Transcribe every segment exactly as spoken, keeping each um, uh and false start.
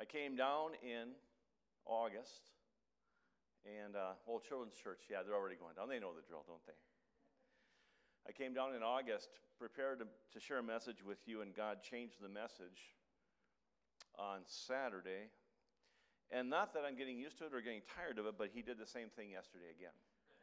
I came down in August, and, uh, well, Children's Church, yeah, they're already going down. They know the drill, don't they? I came down in August, prepared to, to share a message with you, and God changed the message on Saturday. And not that I'm getting used to it or getting tired of it, but he did the same thing yesterday again.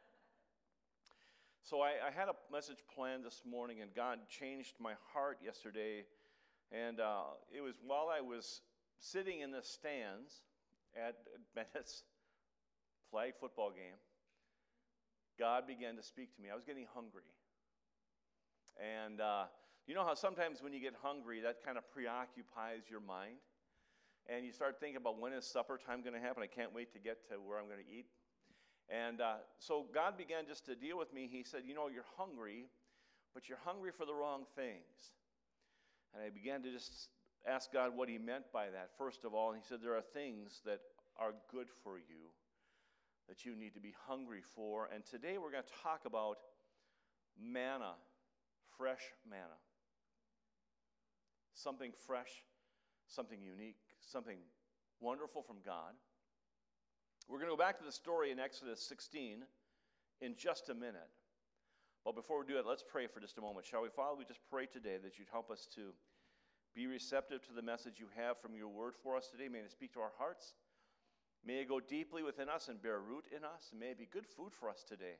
So I, I had a message planned this morning, and God changed my heart yesterday. And uh, it was while I was sitting in the stands at Bennett's flag football game, God began to speak to me. I was getting hungry. And uh, you know how sometimes when you get hungry, that kind of preoccupies your mind? And you start thinking about when is supper time going to happen? I can't wait to get to where I'm going to eat. And uh, so God began just to deal with me. He said, you know, you're hungry, but you're hungry for the wrong things. And I began to just ask God what he meant by that, first of all. And he said, there are things that are good for you that you need to be hungry for. And today we're going to talk about manna, fresh manna. Something fresh, something unique, something wonderful from God. We're going to go back to the story in Exodus sixteen in just a minute. But before we do it, let's pray for just a moment. Shall we, Father? We just pray today that you'd help us to be receptive to the message you have from your word for us today. May it speak to our hearts. May it go deeply within us and bear root in us. And may it be good food for us today.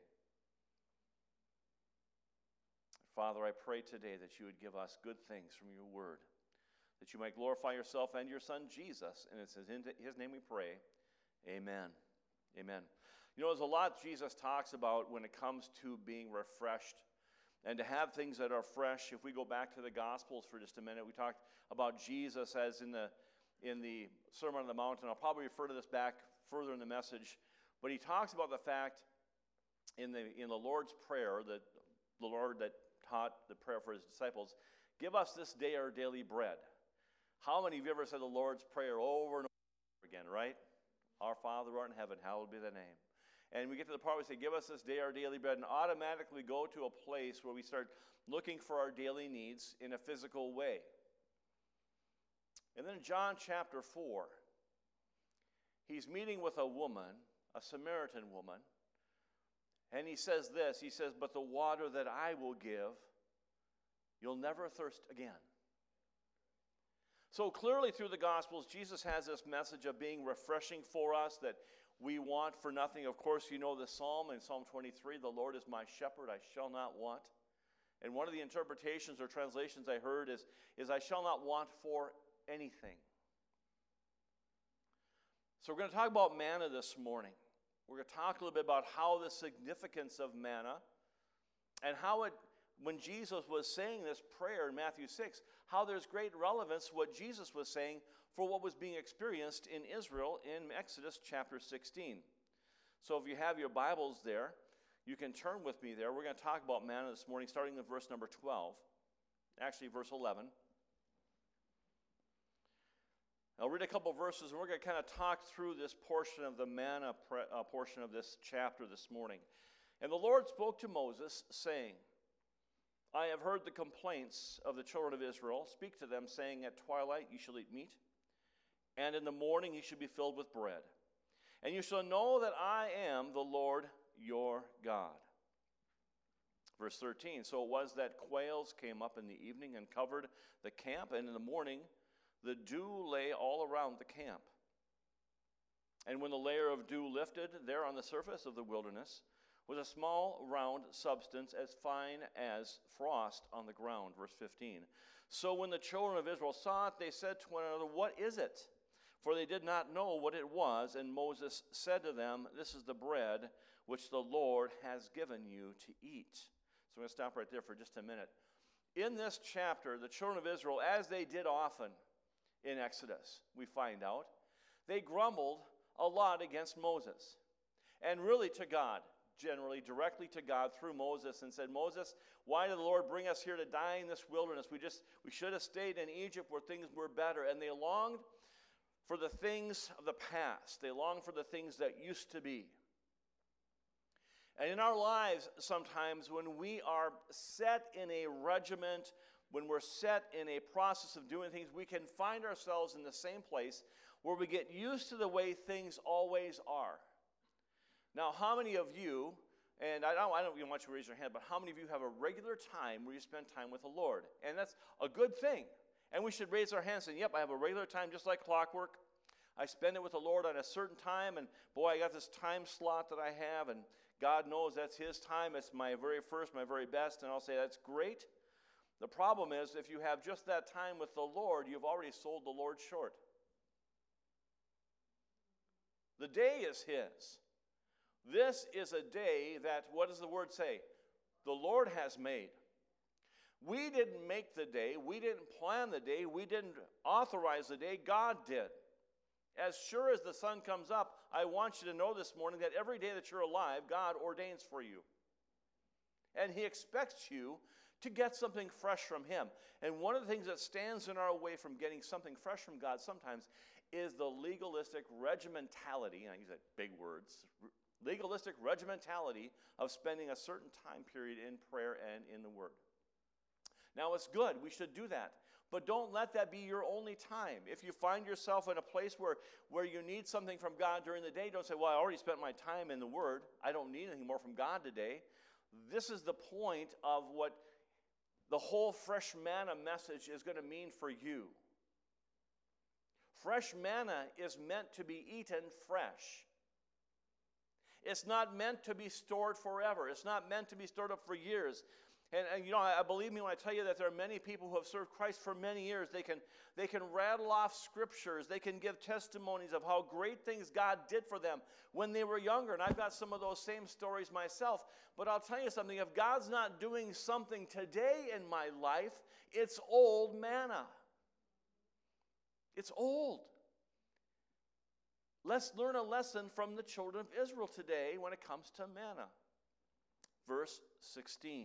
Father, I pray today that you would give us good things from your word, that you might glorify yourself and your Son, Jesus. And it's in his name we pray. Amen. Amen. You know, there's a lot Jesus talks about when it comes to being refreshed and to have things that are fresh. If we go back to the Gospels for just a minute, we talked about Jesus as in the in the Sermon on the Mount, and I'll probably refer to this back further in the message, but he talks about the fact in the in the Lord's Prayer that the Lord that taught the prayer for his disciples, give us this day our daily bread. How many of you ever said the Lord's Prayer over and over again, right? Our Father who art in heaven, hallowed be thy name. And we get to the part where we say, give us this day our daily bread, and automatically go to a place where we start looking for our daily needs in a physical way. And then in John chapter four, he's meeting with a woman, a Samaritan woman, and he says this, he says, but the water that I will give, you'll never thirst again. So clearly through the Gospels, Jesus has this message of being refreshing for us, that we want for nothing. Of course, you know the psalm in Psalm twenty-three, the Lord is my shepherd, I shall not want. And one of the interpretations or translations I heard is, is I shall not want for anything. So we're going to talk about manna this morning. We're going to talk a little bit about how the significance of manna and how it, when Jesus was saying this prayer in Matthew six, how there's great relevance to what Jesus was saying for what was being experienced in Israel in Exodus chapter sixteen. So if you have your Bibles there, you can turn with me there. We're going to talk about manna this morning, starting in verse number twelve. Actually, verse eleven. I'll read a couple verses, and we're going to kind of talk through this portion of the manna uh, portion of this chapter this morning. And the Lord spoke to Moses, saying, I have heard the complaints of the children of Israel. Speak to them, saying, at twilight you shall eat meat, and in the morning you shall be filled with bread. And you shall know that I am the Lord your God. Verse thirteen, so it was that quails came up in the evening and covered the camp, and in the morning the dew lay all around the camp. And when the layer of dew lifted, there on the surface of the wilderness was a small round substance as fine as frost on the ground. Verse fifteen. So when the children of Israel saw it, they said to one another, what is it? For they did not know what it was. And Moses said to them, this is the bread which the Lord has given you to eat. So I'm going to stop right there for just a minute. In this chapter, the children of Israel, as they did often in Exodus, we find out, they grumbled a lot against Moses. And really to God. Generally directly to God through Moses, and said, Moses, why did the Lord bring us here to die in this wilderness? We just we should have stayed in Egypt where things were better. And they longed for the things of the past. They longed for the things that used to be. And in our lives, sometimes when we are set in a regiment, when we're set in a process of doing things, we can find ourselves in the same place where we get used to the way things always are. Now, how many of you, and I don't, I don't even want you to raise your hand, but how many of you have a regular time where you spend time with the Lord? And that's a good thing. And we should raise our hands and say, yep, I have a regular time just like clockwork. I spend it with the Lord on a certain time, and boy, I got this time slot that I have, and God knows that's His time. It's my very first, my very best, and I'll say that's great. The problem is, if you have just that time with the Lord, you've already sold the Lord short. The day is His. This is a day that, what does the Word say? The Lord has made. We didn't make the day. We didn't plan the day. We didn't authorize the day. God did. As sure as the sun comes up, I want you to know this morning that every day that you're alive, God ordains for you. And He expects you to get something fresh from Him. And one of the things that stands in our way from getting something fresh from God sometimes is the legalistic regimentality, and I use that big words, legalistic regimentality of spending a certain time period in prayer and in the Word. Now, it's good. We should do that. But don't let that be your only time. If you find yourself in a place where, where you need something from God during the day, don't say, well, I already spent my time in the Word. I don't need anything more from God today. This is the point of what the whole fresh manna message is going to mean for you. Fresh manna is meant to be eaten fresh. It's not meant to be stored forever. It's not meant to be stored up for years. And, and you know, I, I believe me when I tell you that there are many people who have served Christ for many years. They can, they can rattle off scriptures. They can give testimonies of how great things God did for them when they were younger. And I've got some of those same stories myself. But I'll tell you something. If God's not doing something today in my life, it's old manna. It's old. Let's learn a lesson from the children of Israel today when it comes to manna. Verse sixteen.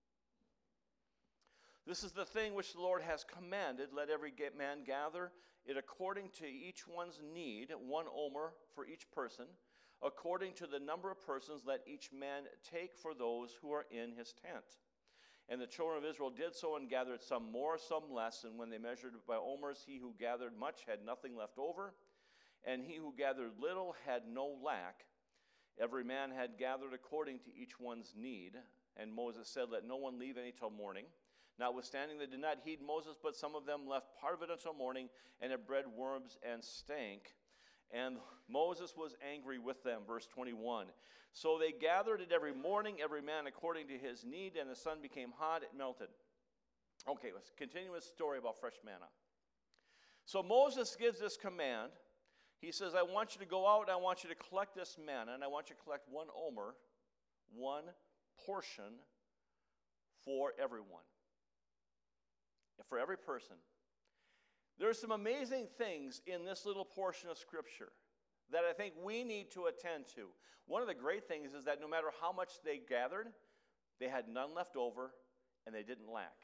This is the thing which the Lord has commanded. Let every man gather it according to each one's need, one omer for each person. According to the number of persons, let each man take for those who are in his tent. And the children of Israel did so and gathered some more, some less. And when they measured by omers, he who gathered much had nothing left over, and he who gathered little had no lack. Every man had gathered according to each one's need. And Moses said, let no one leave any till morning. Notwithstanding, they did not heed Moses, but some of them left part of it until morning, and it bred worms and stank. And Moses was angry with them, verse twenty-one. So they gathered it every morning, every man according to his need, and the sun became hot, it melted. Okay, let's continue this story about fresh manna. So Moses gives this command. He says, I want you to go out, and I want you to collect this manna, and I want you to collect one omer, one portion for everyone. For every person. There are some amazing things in this little portion of Scripture that I think we need to attend to. One of the great things is that no matter how much they gathered, they had none left over, and they didn't lack.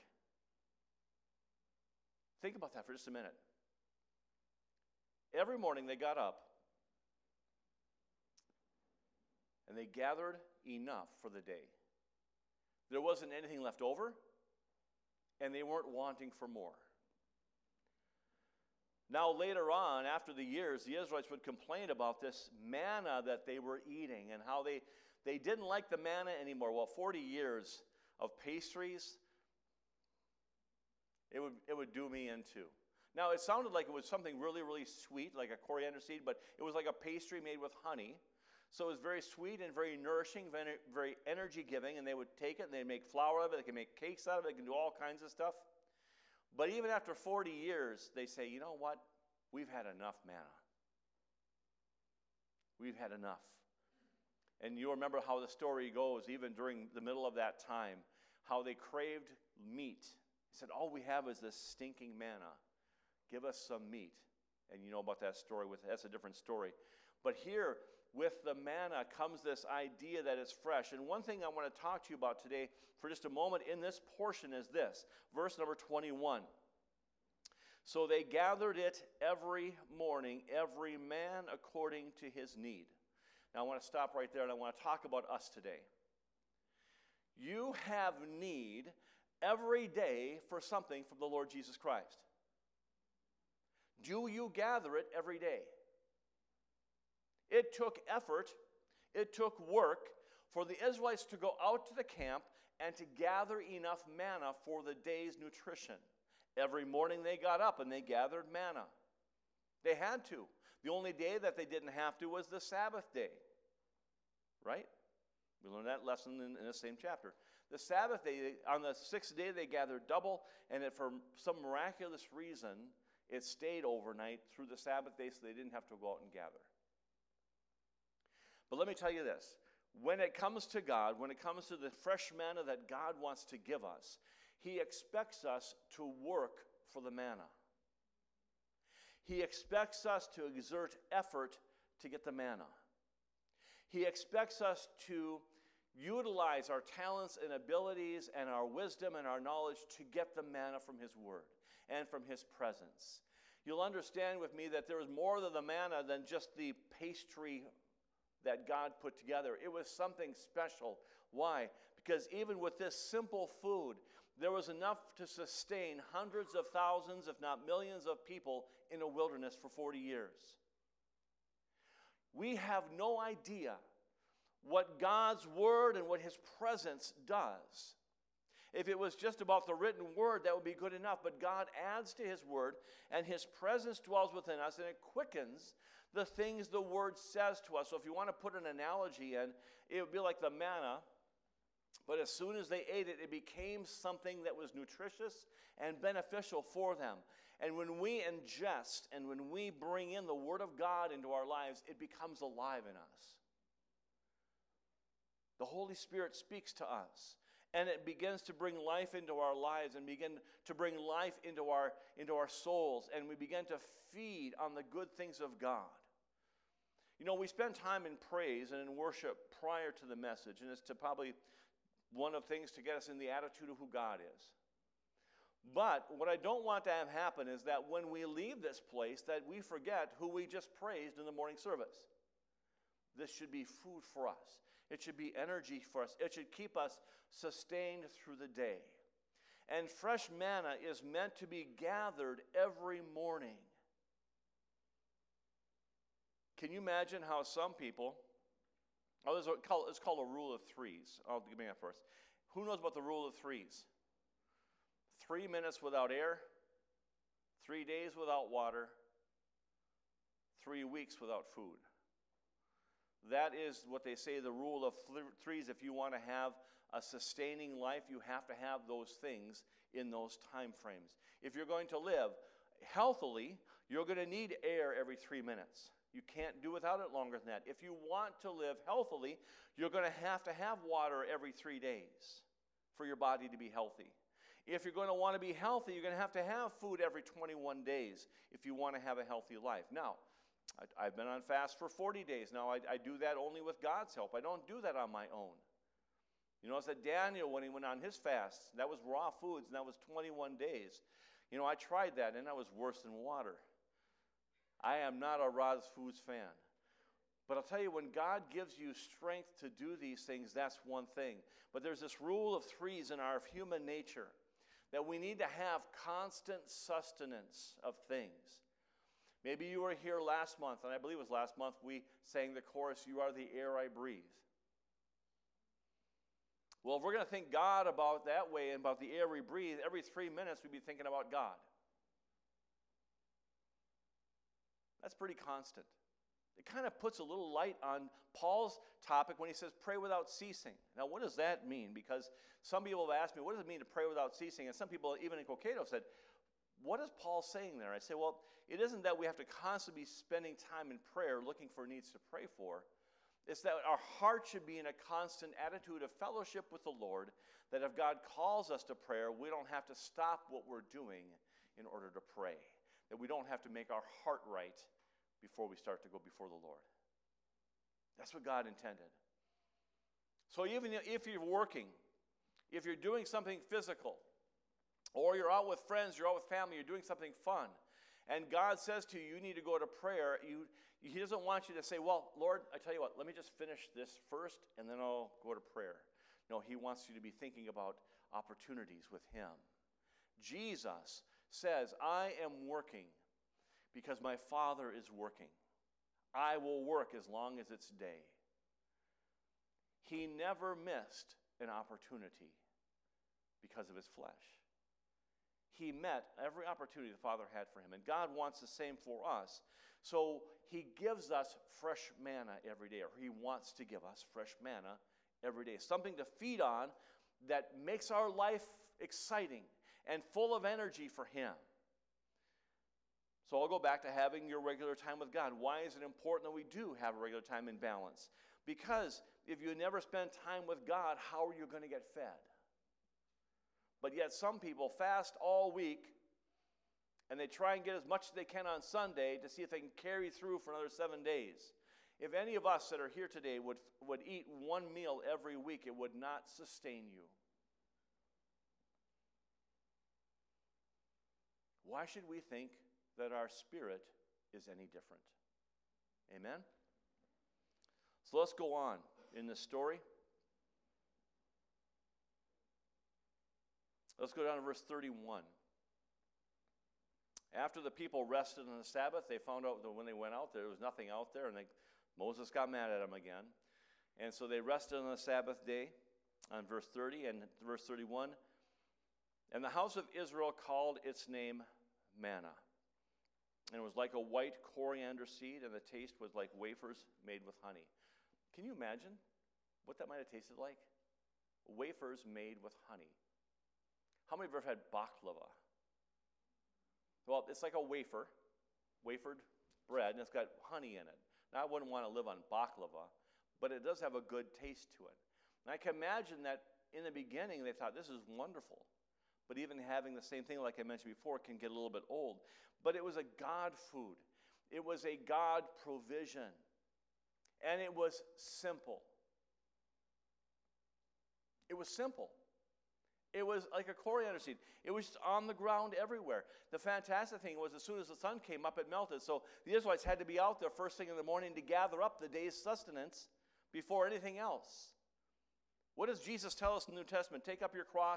Think about that for just a minute. Every morning they got up, and they gathered enough for the day. There wasn't anything left over, and they weren't wanting for more. Now later on, after the years, the Israelites would complain about this manna that they were eating and how they, they didn't like the manna anymore. Well, forty years of pastries, it would, it would do me in too. Now, it sounded like it was something really, really sweet, like a coriander seed, but it was like a pastry made with honey. So it was very sweet and very nourishing, very, very energy-giving, and they would take it and they'd make flour out of it. They can make cakes out of it. They can do all kinds of stuff. But even after forty years, they say, you know what? We've had enough manna. We've had enough. And you remember how the story goes, even during the middle of that time, how they craved meat. He said, all we have is this stinking manna. Give us some meat. And you know about that story. With that's a different story. But here, with the manna comes this idea that it's fresh. And one thing I want to talk to you about today for just a moment in this portion is this. Verse number twenty-one. So they gathered it every morning, every man according to his need. Now I want to stop right there and I want to talk about us today. You have need every day for something from the Lord Jesus Christ. Do you gather it every day? It took effort, it took work for the Israelites to go out to the camp and to gather enough manna for the day's nutrition. Every morning they got up and they gathered manna. They had to. The only day that they didn't have to was the Sabbath day. Right? We learned that lesson in, in the same chapter. The Sabbath day, on the sixth day, they gathered double, and it, for some miraculous reason, it stayed overnight through the Sabbath day, so they didn't have to go out and gather. But let me tell you this. When it comes to God, when it comes to the fresh manna that God wants to give us, He expects us to work for the manna. He expects us to exert effort to get the manna. He expects us to utilize our talents and abilities and our wisdom and our knowledge to get the manna from His Word and from His presence. You'll understand with me that there is more than the manna than just the pastry that God put together. It was something special. Why? Because even with this simple food, there was enough to sustain hundreds of thousands, if not millions of people in a wilderness for forty years. We have no idea what God's Word and what His presence does. If it was just about the written Word, that would be good enough. But God adds to His Word, and His presence dwells within us, and it quickens the things the Word says to us. So if you want to put an analogy in, it would be like the manna. But as soon as they ate it, it became something that was nutritious and beneficial for them. And when we ingest and when we bring in the Word of God into our lives, it becomes alive in us. The Holy Spirit speaks to us, and it begins to bring life into our lives and begin to bring life into our, into our souls, and we begin to feed on the good things of God. You know, we spend time in praise and in worship prior to the message, and it's to probably one of the things to get us in the attitude of who God is. But what I don't want to have happen is that when we leave this place, that we forget who we just praised in the morning service. This should be food for us. It should be energy for us. It should keep us sustained through the day. And fresh manna is meant to be gathered every morning. Can you imagine how some people, oh, this is called, it's called a rule of threes. I'll give me that first. Who knows about the rule of threes? Three minutes without air, three days without water, three weeks without food. That is what they say, the rule of threes. If you want to have a sustaining life, you have to have those things in those time frames. If you're going to live healthily, you're going to need air every three minutes. You can't do without it longer than that. If you want to live healthily, you're going to have to have water every three days for your body to be healthy. If you're going to want to be healthy, you're going to have to have food every twenty-one days if you want to have a healthy life. Now, I, I've been on fast for forty days now. I, I do that only with God's help. I don't do that on my own. You notice that Daniel, when he went on his fast, that was raw foods, and that was twenty-one days. You know, I tried that, and that was worse than water. I am not a raw foods fan. But I'll tell you, when God gives you strength to do these things, that's one thing. But there's this rule of threes in our human nature, that we need to have constant sustenance of things. Maybe you were here last month, and I believe it was last month, we sang the chorus, "You are the air I breathe." Well, if we're going to think God about that way and about the air we breathe, every three minutes we'd be thinking about God. That's pretty constant. It kind of puts a little light on Paul's topic when he says pray without ceasing. Now, what does that mean? Because some people have asked me, what does it mean to pray without ceasing? And some people, even in Cokato, have said, what is Paul saying there? I say, well, it isn't that we have to constantly be spending time in prayer looking for needs to pray for. It's that our heart should be in a constant attitude of fellowship with the Lord, that if God calls us to prayer, we don't have to stop what we're doing in order to pray. That we don't have to make our heart right before we start to go before the Lord. That's what God intended. So even if you're working, if you're doing something physical, or you're out with friends, you're out with family, you're doing something fun, and God says to you, you need to go to prayer, you, He doesn't want you to say, well, Lord, I tell you what, let me just finish this first, and then I'll go to prayer. No, He wants you to be thinking about opportunities with Him. Jesus says, I am working because my Father is working. I will work as long as it's day. He never missed an opportunity because of his flesh. He met every opportunity the Father had for him, and God wants the same for us. So he gives us fresh manna every day, or he wants to give us fresh manna every day, something to feed on that makes our life exciting and full of energy for him. So I'll go back to having your regular time with God. Why is it important that we do have a regular time in balance? Because if you never spend time with God, how are you going to get fed? But yet some people fast all week, and they try and get as much as they can on Sunday to see if they can carry through for another seven days. If any of us that are here today would, would eat one meal every week, it would not sustain you. Why should we think that our spirit is any different? Amen? So let's go on in this story. Let's go down to verse thirty-one. After the people rested on the Sabbath, they found out that when they went out, there was nothing out there, and they, Moses got mad at them again. And so they rested on the Sabbath day, on verse thirty, and verse thirty-one. And the house of Israel called its name manna. And it was like a white coriander seed, and the taste was like wafers made with honey. Can you imagine what that might have tasted like? Wafers made with honey. How many of you have ever had baklava? Well, it's like a wafer, wafered bread, and it's got honey in it. Now, I wouldn't want to live on baklava, but it does have a good taste to it. And I can imagine that in the beginning they thought, this is wonderful. But even having the same thing, like I mentioned before, can get a little bit old. But it was a God food. It was a God provision. And it was simple. It was simple. It was like a coriander seed. It was just on the ground everywhere. The fantastic thing was as soon as the sun came up, it melted. So the Israelites had to be out there first thing in the morning to gather up the day's sustenance before anything else. What does Jesus tell us in the New Testament? Take up your cross.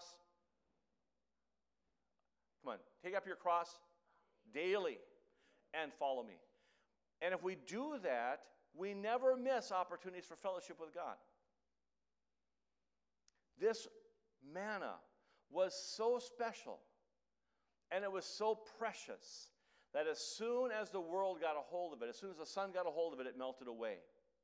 Come on, take up your cross daily and follow me. And if we do that, we never miss opportunities for fellowship with God. This manna was so special and it was so precious that as soon as the world got a hold of it, as soon as the sun got a hold of it, it melted away.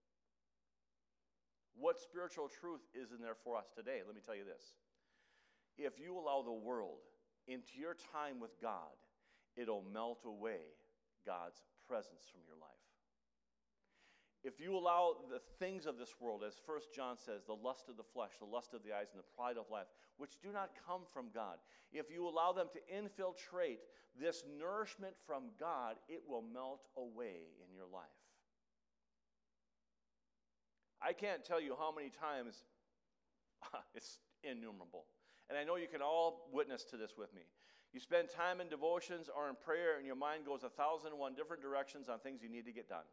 What spiritual truth is in there for us today? Let me tell you this. If you allow the world into your time with God, it'll melt away God's presence from your life. If you allow the things of this world, as First John says, the lust of the flesh, the lust of the eyes, and the pride of life, which do not come from God, if you allow them to infiltrate this nourishment from God, it will melt away in your life. I can't tell you how many times, it's innumerable. And I know you can all witness to this with me. You spend time in devotions or in prayer, and your mind goes a thousand and one different directions on things you need to get done.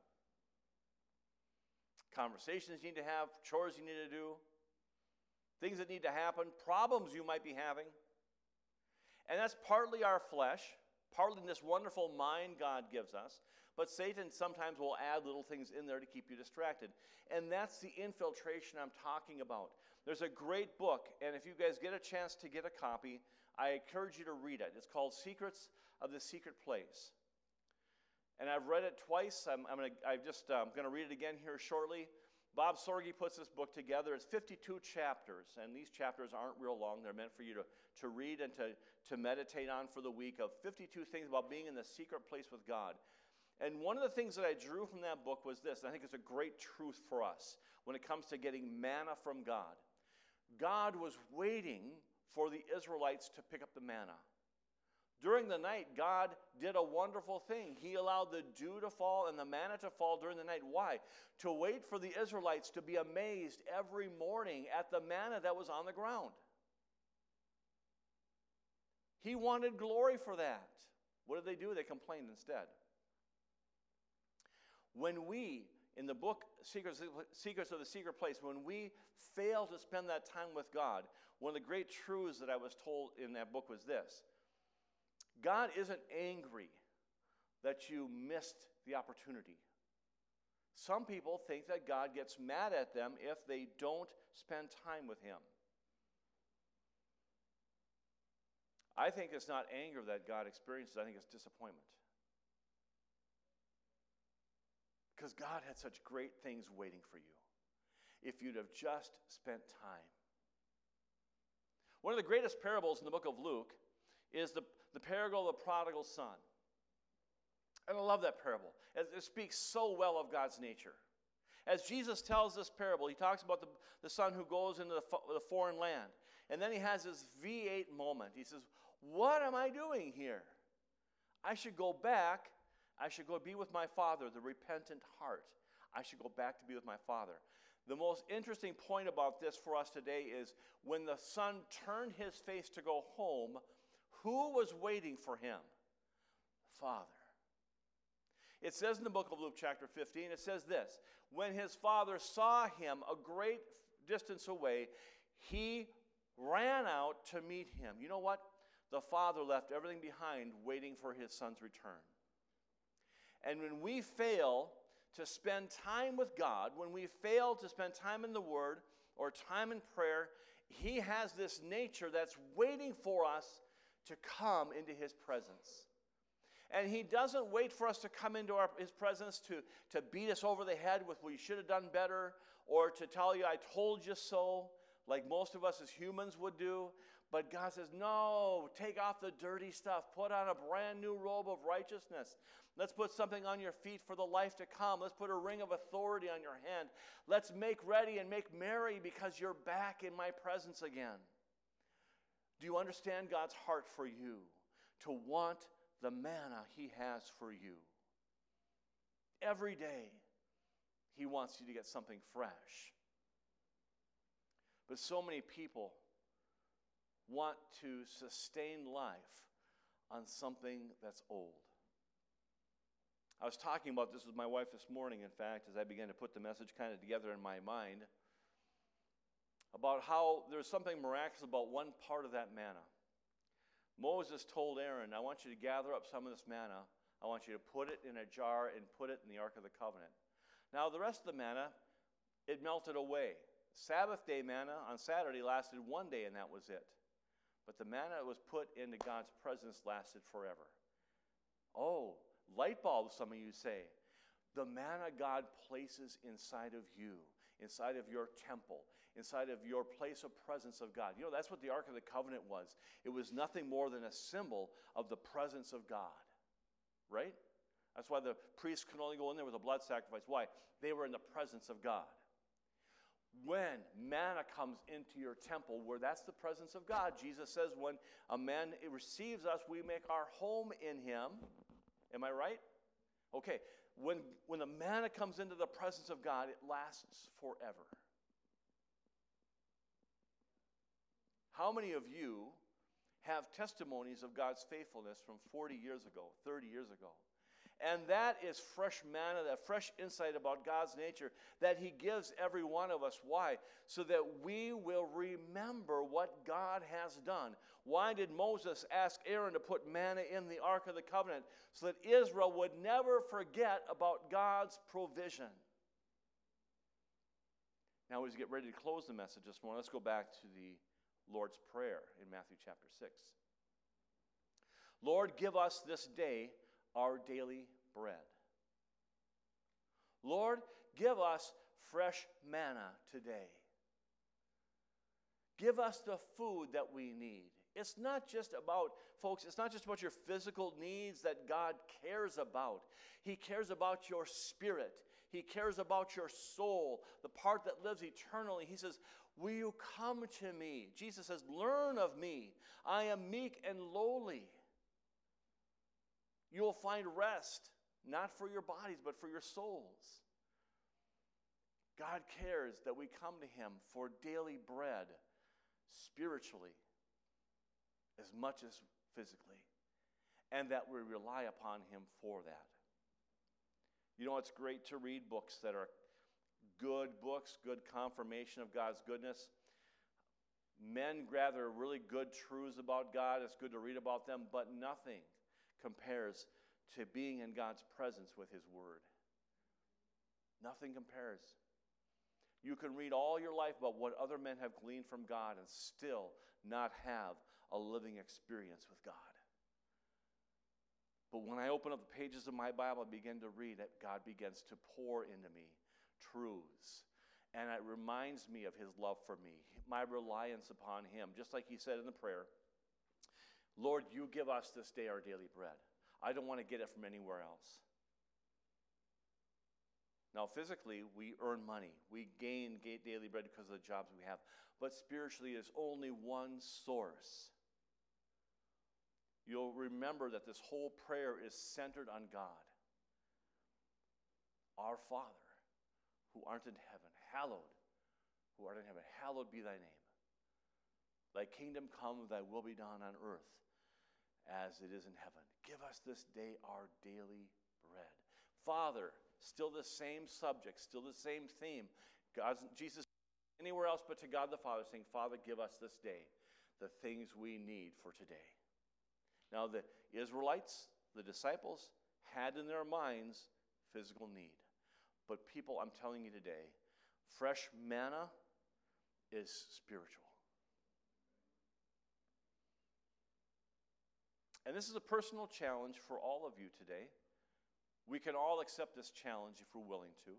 Conversations you need to have, chores you need to do, things that need to happen, problems you might be having. And that's partly our flesh, partly this wonderful mind God gives us, but Satan sometimes will add little things in there to keep you distracted. And that's the infiltration I'm talking about. There's a great book, and if you guys get a chance to get a copy, I encourage you to read it. It's called Secrets of the Secret Place. And I've read it twice. I'm, I'm gonna, I'm just um, going to read it again here shortly. Bob Sorge puts this book together. It's fifty-two chapters, and these chapters aren't real long. They're meant for you to, to read and to, to meditate on for the week, of fifty-two things about being in the secret place with God. And one of the things that I drew from that book was this, and I think it's a great truth for us when it comes to getting manna from God. God was waiting for the Israelites to pick up the manna. During the night, God did a wonderful thing. He allowed the dew to fall and the manna to fall during the night. Why? To wait for the Israelites to be amazed every morning at the manna that was on the ground. He wanted glory for that. What did they do? They complained instead. When we, in the book Secrets, Secrets of the Secret Place, when we fail to spend that time with God, one of the great truths that I was told in that book was this. God isn't angry that you missed the opportunity. Some people think that God gets mad at them if they don't spend time with him. I think it's not anger that God experiences. I think it's disappointment. Because God had such great things waiting for you if you'd have just spent time. One of the greatest parables in the book of Luke is the, the parable of the prodigal son. And I love that parable. It, it speaks so well of God's nature. As Jesus tells this parable, he talks about the, the son who goes into the, the foreign land. And then he has this V eight moment. He says, what am I doing here? I should go back. I should go be with my father, the repentant heart. I should go back to be with my father. The most interesting point about this for us today is when the son turned his face to go home, who was waiting for him? The Father. It says in the book of Luke chapter fifteen, it says this, when his father saw him a great distance away, he ran out to meet him. You know what? The father left everything behind waiting for his son's return. And when we fail to spend time with God, when we fail to spend time in the Word or time in prayer, he has this nature that's waiting for us to come into his presence. And he doesn't wait for us to come into our, his presence to, to beat us over the head with, well, you should have done better, or to tell you, I told you so, like most of us as humans would do. But God says, no, take off the dirty stuff. Put on a brand new robe of righteousness. Let's put something on your feet for the life to come. Let's put a ring of authority on your hand. Let's make ready and make merry because you're back in my presence again. Do you understand God's heart for you? To want the manna he has for you. Every day, he wants you to get something fresh. But so many people want to sustain life on something that's old. I was talking about this with my wife this morning, in fact, as I began to put the message kind of together in my mind, about how there's something miraculous about one part of that manna. Moses told Aaron, I want you to gather up some of this manna. I want you to put it in a jar and put it in the Ark of the Covenant. Now, the rest of the manna, it melted away. Sabbath day manna on Saturday lasted one day, and that was it. But the manna that was put into God's presence lasted forever. Oh, light bulbs, some of you say. The manna God places inside of you, inside of your temple, inside of your place of presence of God. You know, that's what the Ark of the Covenant was. It was nothing more than a symbol of the presence of God, right? That's why the priests could only go in there with a blood sacrifice. Why? They were in the presence of God. When manna comes into your temple, where that's the presence of God, Jesus says when a man receives us, we make our home in him. Am I right? Okay. When, when the manna comes into the presence of God, it lasts forever. How many of you have testimonies of God's faithfulness from forty years ago, thirty years ago? And that is fresh manna, that fresh insight about God's nature that he gives every one of us. Why? So that we will remember what God has done. Why did Moses ask Aaron to put manna in the Ark of the Covenant? So that Israel would never forget about God's provision. Now, as we get ready to close the message this morning, let's go back to the Lord's Prayer in Matthew chapter six. Lord, give us this day our daily bread. Lord, give us fresh manna today. Give us the food that we need. It's not just about, folks, it's not just about your physical needs that God cares about. He cares about your spirit. He cares about your soul, the part that lives eternally. He says, will you come to me? Jesus says, learn of me. I am meek and lowly. You will find rest, not for your bodies, but for your souls. God cares that we come to him for daily bread, spiritually, as much as physically, and that we rely upon him for that. You know, it's great to read books that are good books, good confirmation of God's goodness. Men gather really good truths about God. It's good to read about them, but nothing compares to being in God's presence with his word. Nothing compares. You can read all your life about what other men have gleaned from God and still not have a living experience with God. But when I open up the pages of my Bible and begin to read it, God begins to pour into me truths. And it reminds me of his love for me, my reliance upon him. Just like he said in the prayer, Lord, you give us this day our daily bread. I don't want to get it from anywhere else. Now, physically, we earn money. We gain daily bread because of the jobs we have. But spiritually, there's only one source. You'll remember that this whole prayer is centered on God. Our Father, who art in heaven, hallowed, who art in heaven, hallowed be thy name. Thy kingdom come, thy will be done on earth as it is in heaven. Give us this day our daily bread. Father, still the same subject, still the same theme. God's, Jesus, anywhere else but to God the Father, saying, Father, give us this day the things we need for today. Now, the Israelites, the disciples, had in their minds physical need. But people, I'm telling you today, fresh manna is spiritual. And this is a personal challenge for all of you today. We can all accept this challenge if we're willing to.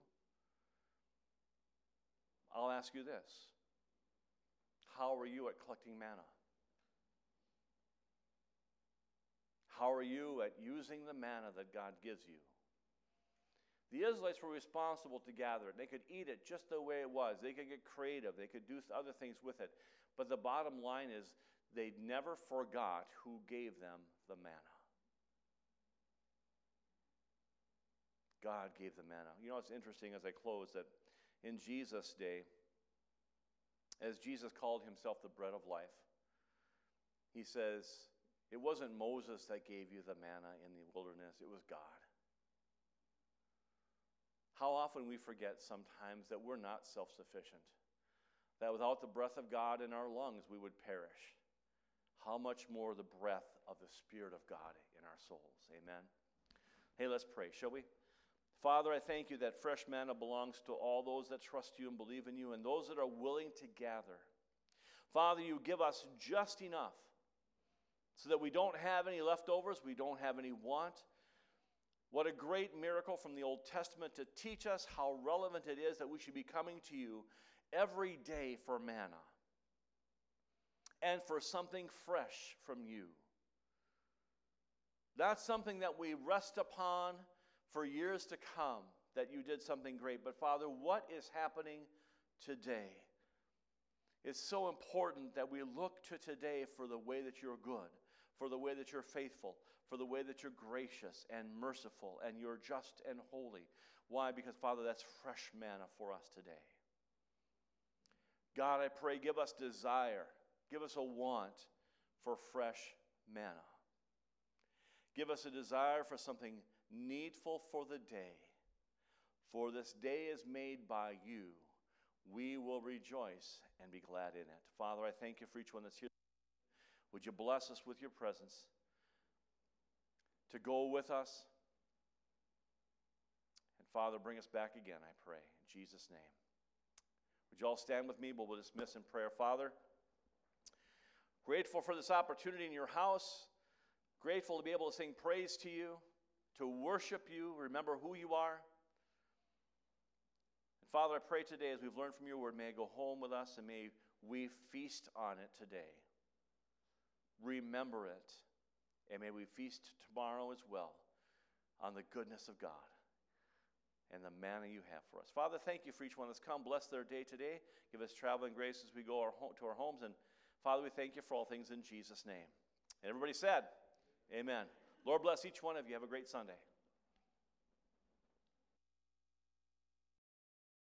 I'll ask you this. How are you at collecting manna? How are you at using the manna that God gives you? The Israelites were responsible to gather it. They could eat it just the way it was. They could get creative. They could do other things with it. But the bottom line is they never forgot who gave them the manna. God gave the manna. You know, it's interesting as I close that in Jesus' day, as Jesus called himself the bread of life, he says, it wasn't Moses that gave you the manna in the wilderness, it was God. How often we forget sometimes that we're not self-sufficient, that without the breath of God in our lungs we would perish. How much more the breath of the Spirit of God in our souls. Amen. Hey, let's pray, shall we? Father, I thank you that fresh manna belongs to all those that trust you and believe in you and those that are willing to gather. Father, you give us just enough so that we don't have any leftovers, we don't have any want. What a great miracle from the Old Testament to teach us how relevant it is that we should be coming to you every day for manna and for something fresh from you. That's something that we rest upon for years to come, that you did something great. But Father, what is happening today? It's so important that we look to today for the way that you're good, for the way that you're faithful, for the way that you're gracious and merciful and you're just and holy. Why? Because, Father, that's fresh manna for us today. God, I pray, give us desire, give us a want for fresh manna. Give us a desire for something needful for the day. For this day is made by you. We will rejoice and be glad in it. Father, I thank you for each one that's here. Would you bless us with your presence, to go with us. And Father, bring us back again, I pray, in Jesus' name. Would you all stand with me? We'll dismiss in prayer. Father, grateful for this opportunity in your house, grateful to be able to sing praise to you, to worship you, remember who you are. And Father, I pray today as we've learned from your word, may it go home with us and may we feast on it today. Remember it. And may we feast tomorrow as well on the goodness of God and the manna you have for us. Father, thank you for each one that's come. Bless their day today. Give us traveling grace as we go our home, to our homes. And Father, we thank you for all things in Jesus' name. And everybody said, amen. Lord bless each one of you. Have a great Sunday.